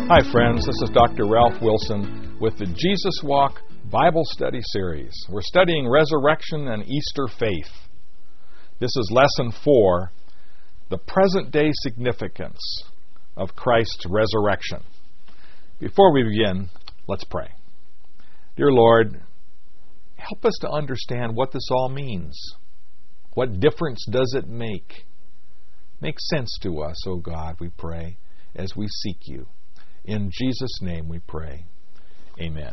Hi friends, this is Dr. Ralph Wilson with the Jesus Walk Bible Study Series. We're studying resurrection and Easter faith. This is Lesson 4, the present-day significance of Christ's resurrection. Before we begin, let's pray. Dear Lord, help us to understand what this all means. What difference does it make? Make sense to us, O God, we pray, as we seek you. In Jesus' name we pray. Amen.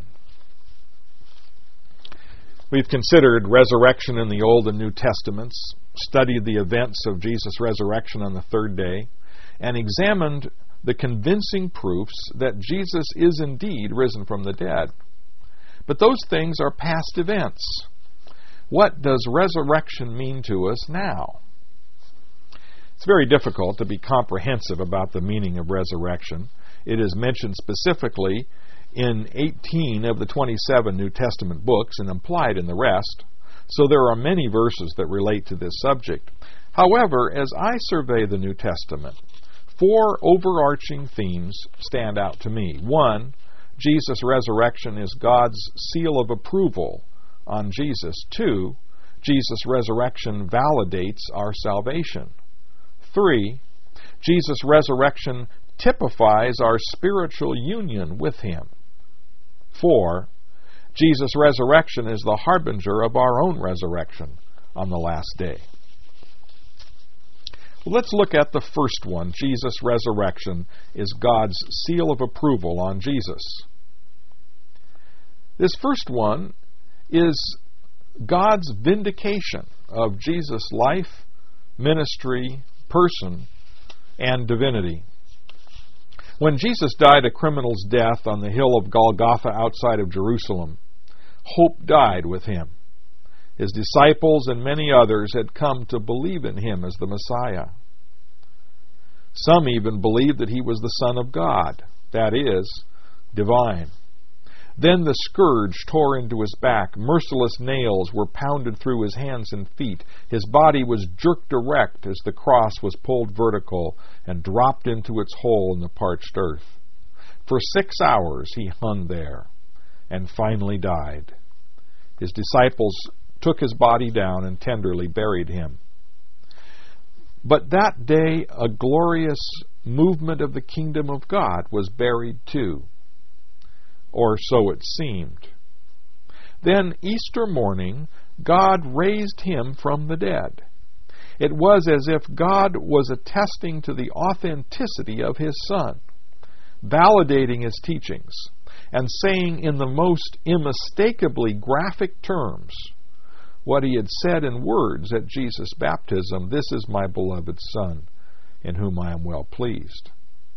We've considered resurrection in the Old and New Testaments, studied the events of Jesus' resurrection on the third day, and examined the convincing proofs that Jesus is indeed risen from the dead. But those things are past events. What does resurrection mean to us now? It's very difficult to be comprehensive about the meaning of resurrection. It is mentioned specifically in 18 of the 27 New Testament books and implied in the rest, so there are many verses that relate to this subject. However, as I survey the New Testament, 4 overarching themes stand out to me. 1, Jesus' resurrection is God's seal of approval on Jesus. 2, Jesus' resurrection validates our salvation. 3, Jesus' resurrection typifies our spiritual union with Him. 4, Jesus' resurrection is the harbinger of our own resurrection on the last day. Let's look at the first one. Jesus' resurrection is God's seal of approval on Jesus. This first one is God's vindication of Jesus' life, ministry, person, and divinity. When Jesus died a criminal's death on the hill of Golgotha outside of Jerusalem, hope died with him. His disciples and many others had come to believe in him as the Messiah. Some even believed that he was the Son of God, that is, divine. Then the scourge tore into his back. Merciless nails were pounded through his hands and feet. His body was jerked erect as the cross was pulled vertical and dropped into its hole in the parched earth. For 6 hours he hung there and finally died. His disciples took his body down and tenderly buried him. But that day a glorious movement of the kingdom of God was buried too. Or so it seemed. Then Easter morning, God raised him from the dead. It was as if God was attesting to the authenticity of his Son, validating his teachings, and saying in the most unmistakably graphic terms what he had said in words at Jesus' baptism, "This is my beloved Son, in whom I am well pleased."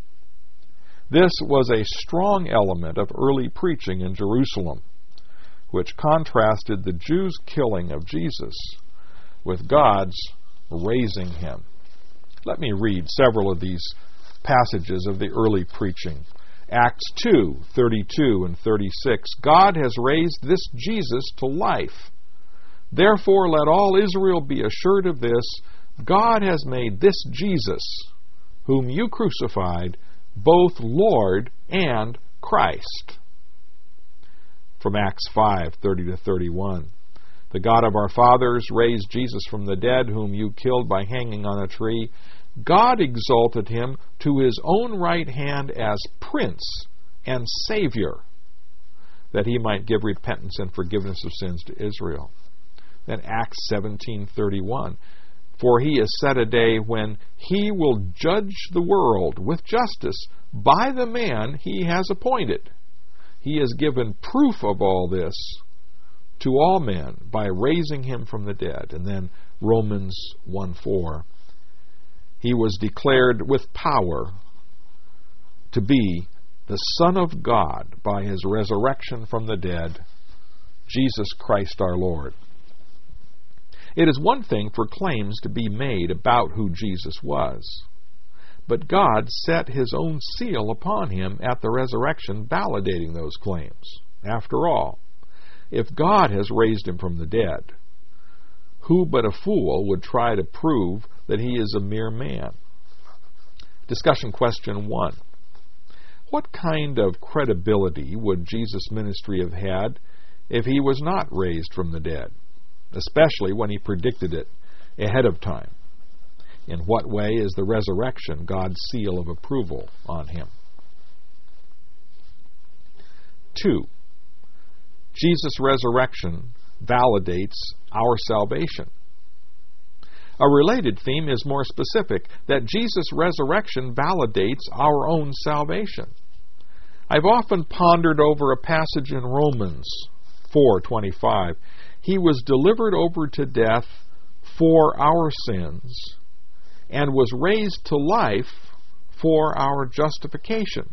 This was a strong element of early preaching in Jerusalem, which contrasted the Jews' killing of Jesus with God's raising him. Let me read several of these passages of the early preaching. Acts 2:32 and 36. God has raised this Jesus to life. Therefore let all Israel be assured of this, God has made this Jesus, whom you crucified, both Lord and Christ. From Acts 5:30 to 31. The God of our fathers raised Jesus from the dead, whom you killed by hanging on a tree. God exalted him to his own right hand as Prince and Savior, that he might give repentance and forgiveness of sins to Israel. Then Acts 17:31. For he has set a day when he will judge the world with justice by the man he has appointed. He has given proof of all this to all men by raising him from the dead. And then Romans 1:4. He was declared with power to be the Son of God by his resurrection from the dead, Jesus Christ our Lord. It is one thing for claims to be made about who Jesus was, but God set his own seal upon him at the resurrection, validating those claims. After all, if God has raised him from the dead, who but a fool would try to prove that he is a mere man? Discussion question 1. what kind of credibility would Jesus' ministry have had if he was not raised from the dead, especially when he predicted it ahead of time? In what way is the resurrection God's seal of approval on him? 2. Jesus' resurrection validates our salvation. A related theme is more specific, that Jesus' resurrection validates our own salvation. I've often pondered over a passage in Romans 4:25. He was delivered over to death for our sins and was raised to life for our justification.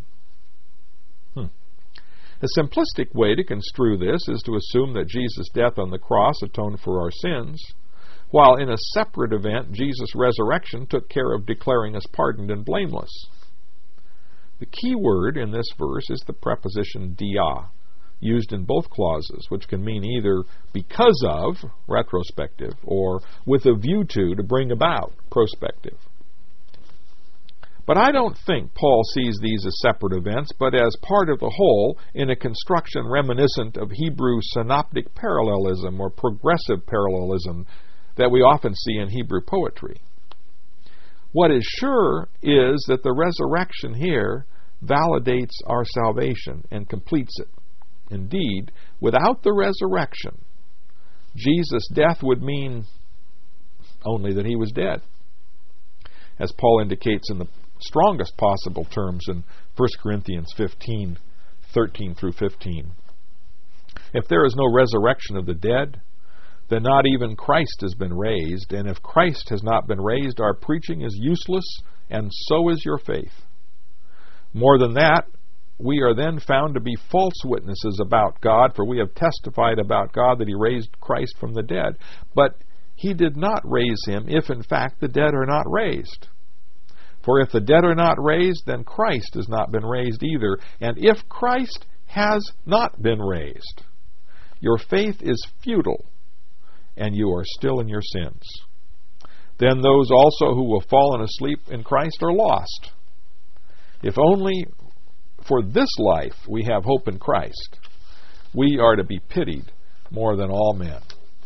A simplistic way to construe this is to assume that Jesus' death on the cross atoned for our sins, while in a separate event, Jesus' resurrection took care of declaring us pardoned and blameless. The key word in this verse is the preposition dia, used in both clauses, which can mean either because of, retrospective, or with a view to bring about, prospective. But I don't think Paul sees these as separate events, but as part of the whole in a construction reminiscent of Hebrew synoptic parallelism or progressive parallelism that we often see in Hebrew poetry. What is sure is that the resurrection here validates our salvation and completes it. Indeed, without the resurrection, Jesus' death would mean only that he was dead, as Paul indicates in the strongest possible terms in 1 Corinthians 15:13 through 15. If there is no resurrection of the dead, then not even Christ has been raised, and if Christ has not been raised, our preaching is useless, and so is your faith. More than that, we are then found to be false witnesses about God, for we have testified about God that he raised Christ from the dead. But he did not raise him if in fact the dead are not raised. For if the dead are not raised, then Christ has not been raised either. And if Christ has not been raised, your faith is futile, and you are still in your sins. Then those also who have fallen asleep in Christ are lost. If only for this life we have hope in Christ, we are to be pitied more than all men.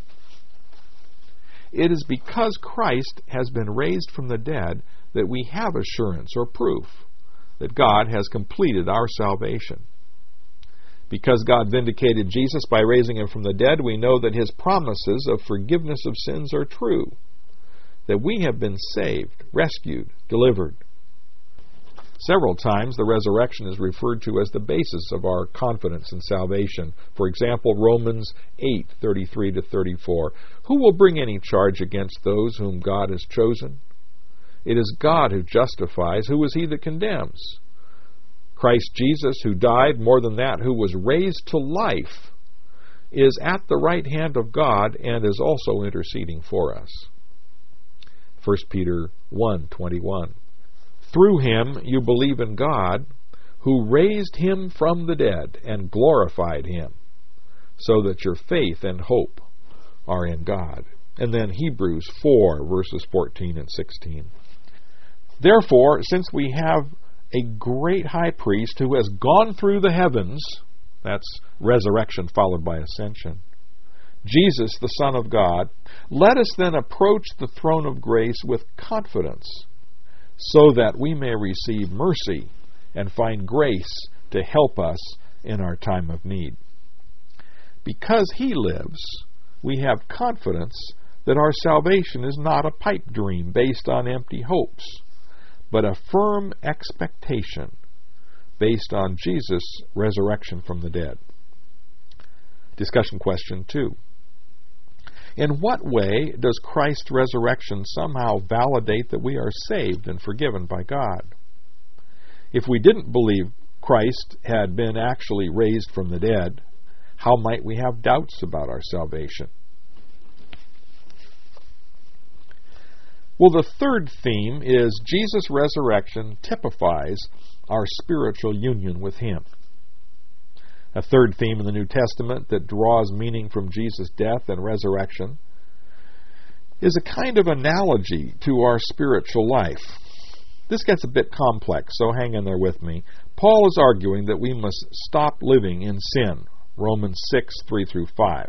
It is because Christ has been raised from the dead that we have assurance or proof that God has completed our salvation. Because God vindicated Jesus by raising him from the dead, we know that his promises of forgiveness of sins are true, that we have been saved, rescued, delivered. Several times the resurrection is referred to as the basis of our confidence in salvation. For example, Romans 8:33 to 34. Who will bring any charge against those whom God has chosen? It is God who justifies. Who is he that condemns? Christ Jesus, who died, more than that, who was raised to life, is at the right hand of God and is also interceding for us. 1 Peter 1:21. Through him you believe in God, who raised him from the dead and glorified him, so that your faith and hope are in God. And then Hebrews 4, verses 14 and 16. Therefore, since we have a great high priest who has gone through the heavens, that's resurrection followed by ascension, Jesus, the Son of God, let us then approach the throne of grace with confidence, so that we may receive mercy and find grace to help us in our time of need. Because he lives, we have confidence that our salvation is not a pipe dream based on empty hopes, but a firm expectation based on Jesus' resurrection from the dead. Discussion question 2. In what way does Christ's resurrection somehow validate that we are saved and forgiven by God? If we didn't believe Christ had been actually raised from the dead, how might we have doubts about our salvation? Well, the third theme is Jesus' resurrection typifies our spiritual union with him. A third theme in the New Testament that draws meaning from Jesus' death and resurrection is a kind of analogy to our spiritual life. This gets a bit complex, so hang in there with me. Paul is arguing that we must stop living in sin. Romans 6, 3 through 5.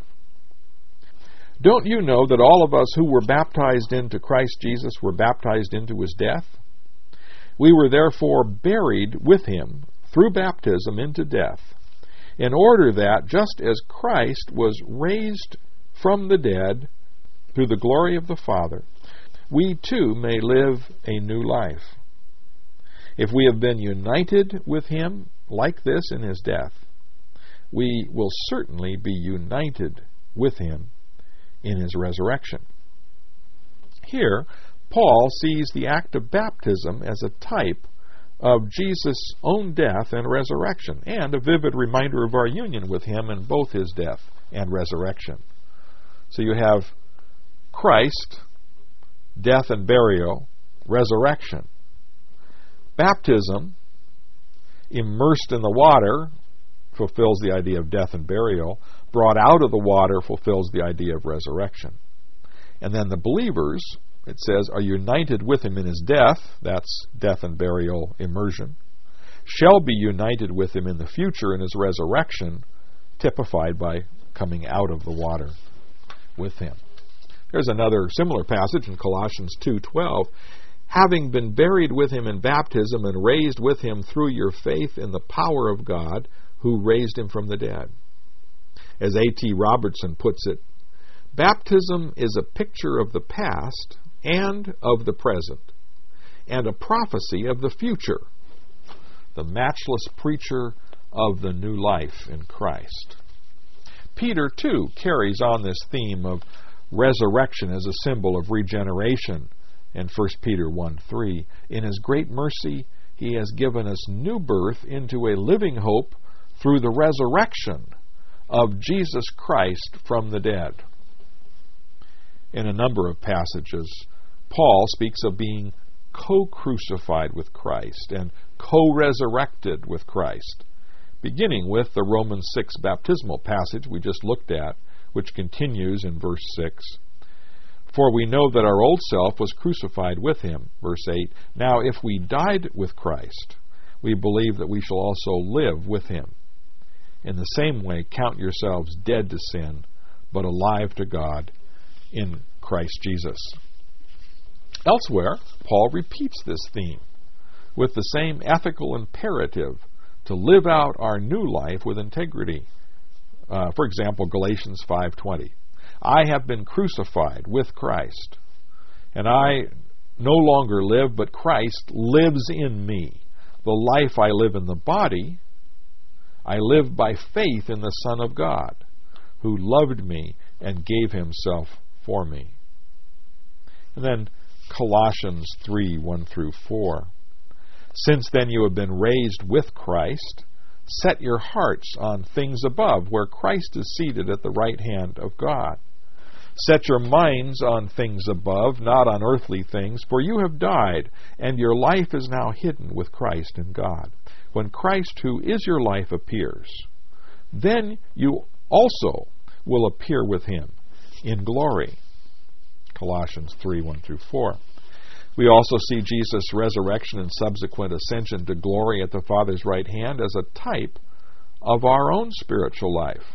Don't you know that all of us who were baptized into Christ Jesus were baptized into his death? We were therefore buried with him through baptism into death, in order that, just as Christ was raised from the dead through the glory of the Father, we too may live a new life. If we have been united with him like this in his death, we will certainly be united with him in his resurrection. Here, Paul sees the act of baptism as a type of Jesus' own death and resurrection, and a vivid reminder of our union with him in both his death and resurrection. So you have Christ, death and burial, resurrection. Baptism, immersed in the water, fulfills the idea of death and burial. Brought out of the water fulfills the idea of resurrection. And then the believers, it says, are united with him in his death, that's death and burial immersion, shall be united with him in the future in his resurrection, typified by coming out of the water with him. There's another similar passage in Colossians 2:12. Having been buried with him in baptism and raised with him through your faith in the power of God who raised him from the dead. As A.T. Robertson puts it, baptism is a picture of the past and of the present, and a prophecy of the future, the matchless preacher of the new life in Christ. Peter, too, carries on this theme of resurrection as a symbol of regeneration in 1 Peter 1:3. In his great mercy, he has given us new birth into a living hope through the resurrection of Jesus Christ from the dead. In a number of passages, Paul speaks of being co-crucified with Christ and co-resurrected with Christ, beginning with the Romans 6 baptismal passage we just looked at, which continues in verse 6. For we know that our old self was crucified with him, verse 8. Now if we died with Christ, we believe that we shall also live with him. In the same way, count yourselves dead to sin, but alive to God in Christ Jesus. Elsewhere, Paul repeats this theme with the same ethical imperative to live out our new life with integrity. For example, Galatians 5:20. I have been crucified with Christ, and I no longer live, but Christ lives in me. The life I live in the body, I live by faith in the Son of God, who loved me and gave himself for me. And then Colossians 3:1 through 4. Since then you have been raised with Christ, set your hearts on things above, where Christ is seated at the right hand of God. Set your minds on things above, not on earthly things, for you have died, and your life is now hidden with Christ in God. When Christ, who is your life, appears, then you also will appear with him in glory. Colossians 3:1 through 4. We also see Jesus' resurrection and subsequent ascension to glory at the Father's right hand as a type of our own spiritual life.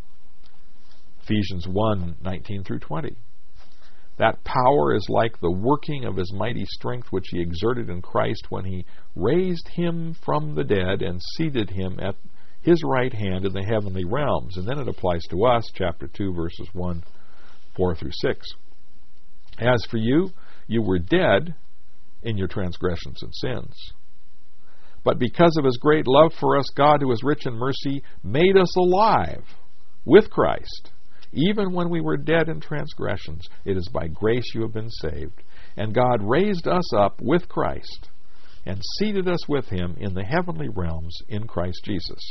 Ephesians 1:19 through 20. That power is like the working of his mighty strength, which he exerted in Christ when he raised him from the dead and seated him at his right hand in the heavenly realms. And then it applies to us, chapter 2, verses 1:4 through 6. As for you, you were dead in your transgressions and sins. But because of his great love for us, God, who is rich in mercy, made us alive with Christ. Even when we were dead in transgressions, it is by grace you have been saved. And God raised us up with Christ and seated us with him in the heavenly realms in Christ Jesus.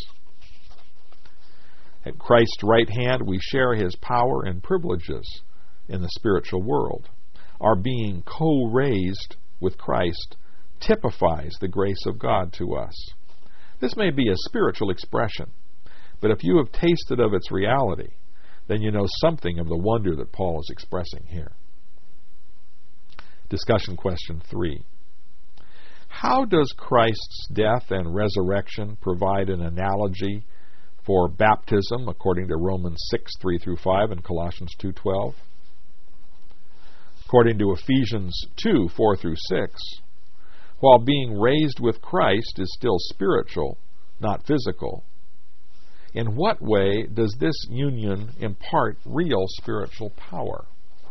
At Christ's right hand, we share his power and privileges in the spiritual world. Our being co-raised with Christ typifies the grace of God to us. This may be a spiritual expression, but if you have tasted of its reality, then you know something of the wonder that Paul is expressing here. Discussion question 3. How does Christ's death and resurrection provide an analogy for baptism according to Romans 6:3-5 and Colossians 2:12? According to Ephesians 2:4-6, while being raised with Christ is still spiritual, not physical, in what way does this union impart real spiritual power?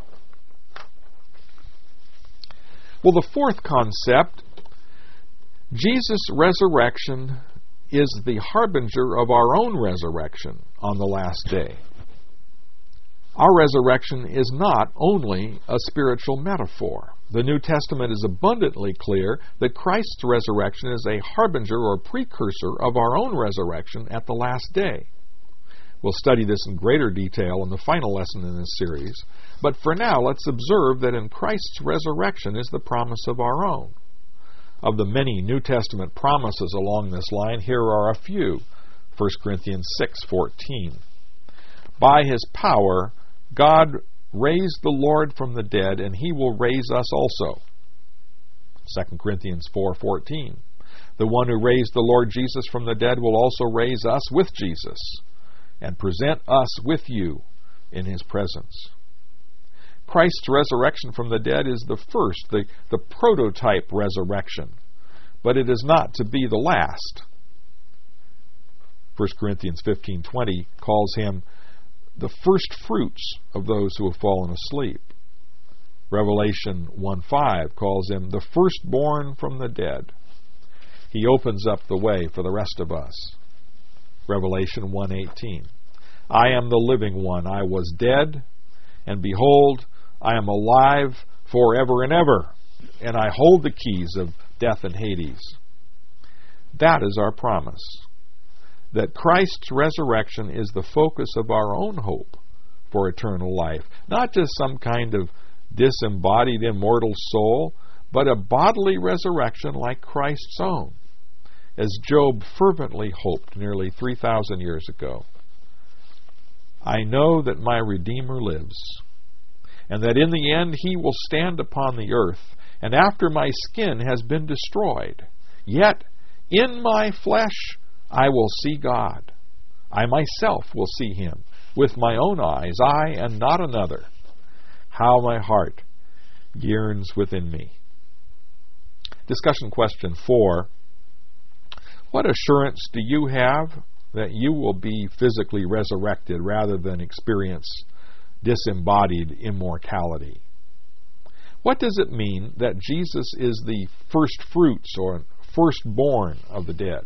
Well, the fourth concept, Jesus' resurrection is the harbinger of our own resurrection on the last day. Our resurrection is not only a spiritual metaphor. The New Testament is abundantly clear that Christ's resurrection is a harbinger or precursor of our own resurrection at the last day. We'll study this in greater detail in the final lesson in this series, but for now let's observe that in Christ's resurrection is the promise of our own. Of the many New Testament promises along this line, here are a few. 1 Corinthians 6:14. By His power, God raised the Lord from the dead, and He will raise us also. 2 Corinthians 4:14. The one who raised the Lord Jesus from the dead will also raise us with Jesus and present us with you in His presence. Christ's resurrection from the dead is the first, the prototype resurrection, but it is not to be the last. 1 Corinthians 15:20 calls Him the first fruits of those who have fallen asleep. Revelation 1:5 calls Him the firstborn from the dead. He opens up the way for the rest of us. Revelation 1:18. I am the living one. I was dead, and behold, I am alive forever and ever, and I hold the keys of death and Hades. That is our promise, that Christ's resurrection is the focus of our own hope for eternal life, not just some kind of disembodied immortal soul, but a bodily resurrection like Christ's own, as Job fervently hoped nearly 3,000 years ago. I know that my Redeemer lives, and that in the end He will stand upon the earth, and after my skin has been destroyed, yet in my flesh I will see God. I myself will see Him with my own eyes, I and not another. How my heart yearns within me. Discussion question 4. What assurance do you have that you will be physically resurrected rather than experience disembodied immortality? What does it mean that Jesus is the first fruits or firstborn of the dead?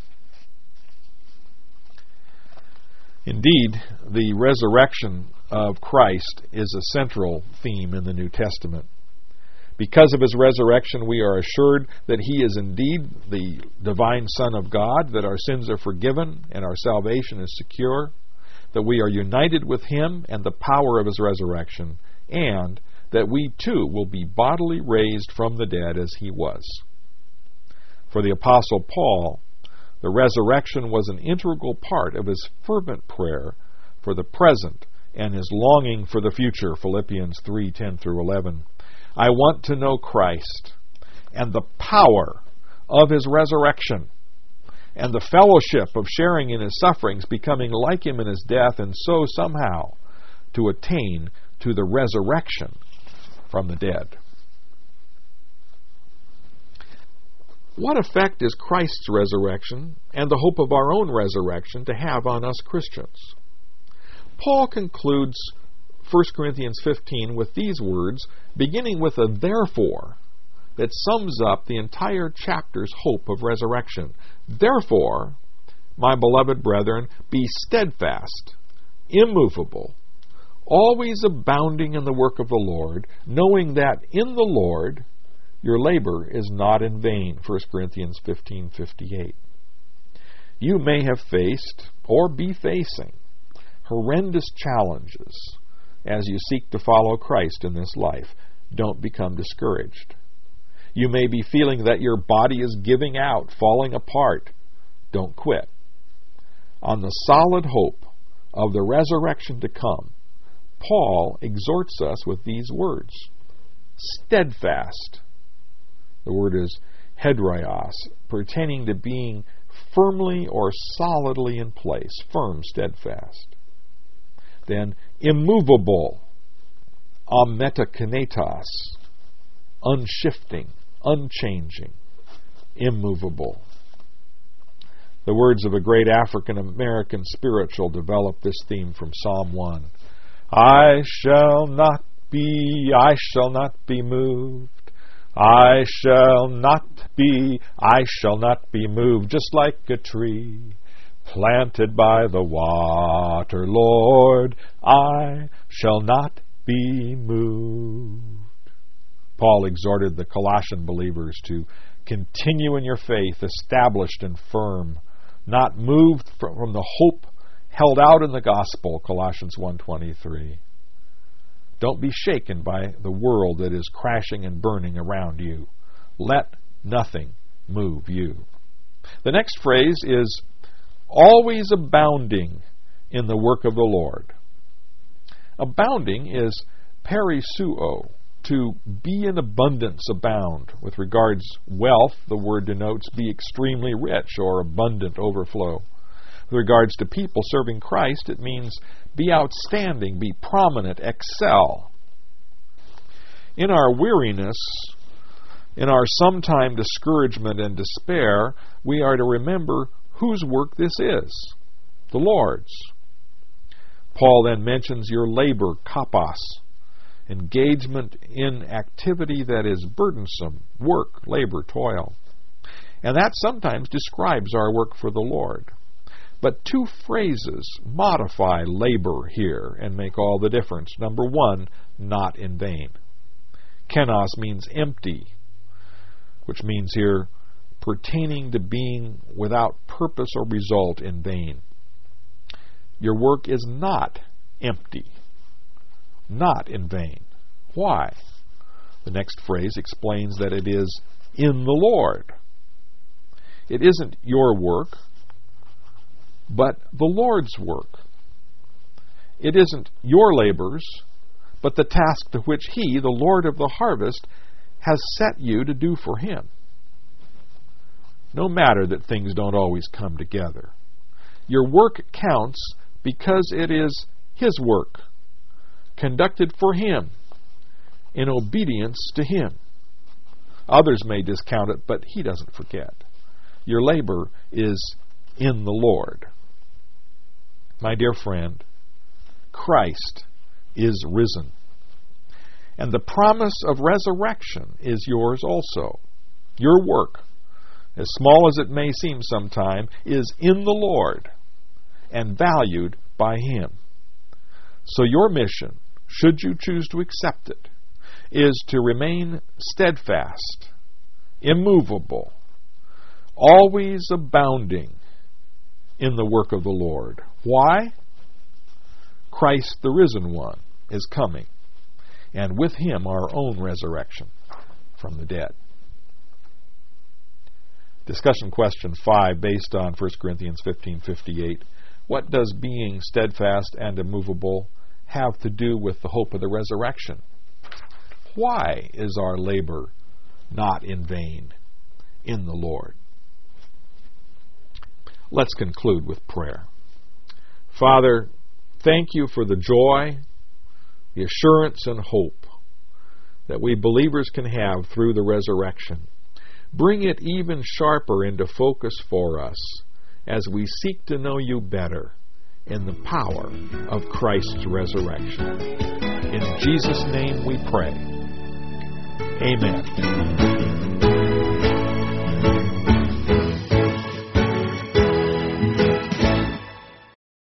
Indeed, the resurrection of Christ is a central theme in the New Testament. Because of His resurrection, we are assured that He is indeed the divine Son of God, that our sins are forgiven and our salvation is secure, that we are united with Him and the power of His resurrection, and that we too will be bodily raised from the dead as He was. For the Apostle Paul, the resurrection was an integral part of his fervent prayer for the present and his longing for the future. Philippians 3:10-11. I want to know Christ and the power of His resurrection and the fellowship of sharing in His sufferings, becoming like Him in His death, and so somehow to attain to the resurrection from the dead. What effect is Christ's resurrection and the hope of our own resurrection to have on us Christians? Paul concludes 1 Corinthians 15 with these words, beginning with a therefore, that sums up the entire chapter's hope of resurrection. Therefore, my beloved brethren, be steadfast, immovable, always abounding in the work of the Lord, knowing that in the Lord your labor is not in vain. 1 Corinthians 15:58. You may have faced or be facing horrendous challenges as you seek to follow Christ in this life. Don't become discouraged. You may be feeling that your body is giving out, falling apart. Don't quit. On the solid hope of the resurrection to come, Paul exhorts us with these words. Steadfast. The word is Hedrios, pertaining to being firmly or solidly in place, firm, steadfast. Then immovable, ametakinetos, unshifting, unchanging, immovable. The words of a great African-American spiritual develop this theme from Psalm 1. I shall not be moved. I shall not be moved, just like a tree planted by the water, Lord, I shall not be moved. Paul exhorted the Colossian believers to continue in your faith, established and firm, not moved from the hope held out in the gospel, Colossians 1:23. Don't be shaken by the world that is crashing and burning around you. Let nothing move you. The next phrase is always abounding in the work of the Lord. Abounding is perisuo, to be in abundance, abound. With regards wealth, the word denotes be extremely rich or abundant, overflow. With regards to people serving Christ, it means be outstanding, be prominent, excel. In our weariness, in our sometime discouragement and despair, we are to remember whose work this is, the Lord's. Paul then mentions your labor, kapos, engagement in activity that is burdensome, work, labor, toil. And that sometimes describes our work for the Lord. But two phrases modify labor here and make all the difference. Number one, not in vain. Kenos means empty, which means here pertaining to being without purpose or result, in vain. Your work is not empty, not in vain. Why? The next phrase explains that it is in the Lord. It isn't your work, but the Lord's work. It isn't your labors, but the task to which He, the Lord of the harvest, has set you to do for Him. No matter that things don't always come together. Your work counts because it is His work, conducted for Him, in obedience to Him. Others may discount it, but He doesn't forget. Your labor is in the Lord. My dear friend, Christ is risen. And the promise of resurrection is yours also. Your work, as small as it may seem sometime, is in the Lord and valued by Him. So your mission, should you choose to accept it, is to remain steadfast, immovable, always abounding in the work of the Lord. Why? Christ, the risen one, is coming, and with Him our own resurrection from the dead. Discussion question 5, based on 1 Corinthians 15:58. What does being steadfast and immovable have to do with the hope of the resurrection? Why is our labor not in vain in the Lord? Let's conclude with prayer. Father, thank You for the joy, the assurance, and hope that we believers can have through the resurrection. Bring it even sharper into focus for us as we seek to know You better in the power of Christ's resurrection. In Jesus' name we pray. Amen.